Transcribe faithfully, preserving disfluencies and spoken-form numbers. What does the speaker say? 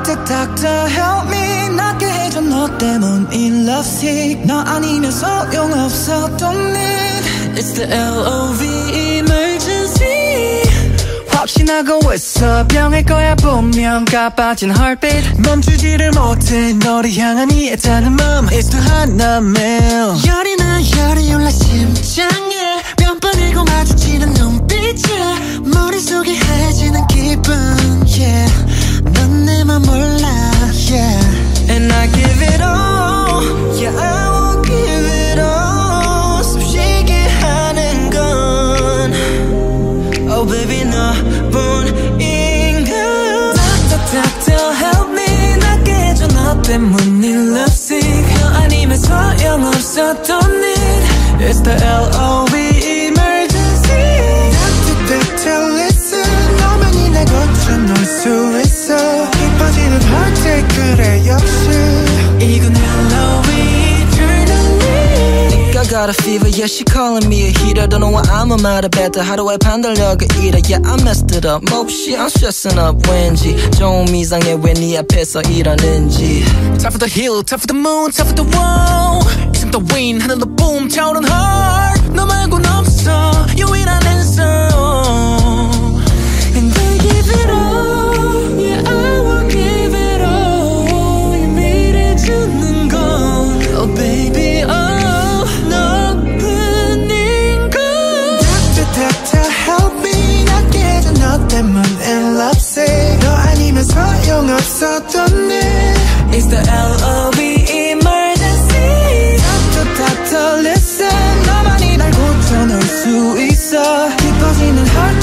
Doctor, doctor, help me. 낫게 해줘 너 때문인 lovesick. 너 아니면 소용없어, don't need. It's the L O V E emergency. 확신하고 있어 병일 거야 분명 가빠진 heartbeat. 멈추지를 못해 너를 향한 이 애타는 맘. It's too hot now man. 열이 나 열이 올라 심장에 몇 번이고 마주치는 눈빛에 머릿속이 하얘지는 기분 yeah. 넌 내 맘 몰라 yeah. And I give it all yeah I won't give it all. 숨쉬게 하는 건 oh baby 너뿐인 걸. Doctor doctor help me. 낫게 해줘 너 때문인 lovesick. 너 아니면 소용없어 don't need. It's the L O V E emergency. Doctor doctor listen. 너만이 날 고쳐놓을 수 있어. 깊어지는 heartache 그래 역시 이건 L O V E eternally. I got a fever, yeah, she calling me a heater. Don't know why I'm about it better. How do I 판단력을 잃어? Yeah, I messed it up. 몹시 I'm stressing up 왠지 좀 이상해 왜 네 앞에서 이러는지. Top of the hill, top of the moon, top of the wall. 이승 따윈 하늘로 boom 차오른 heart. 너 말곤 없어 유일한 answer. And I give it all, yeah, I will give it all. 예민해지는 건 oh baby oh. 때문에 lovesick. 너 아니면 소용없어 don't need. It's the L O V E emergency. Doctor doctor listen. 너만이 날 고쳐놓을 수 있어. 깊어지는 heart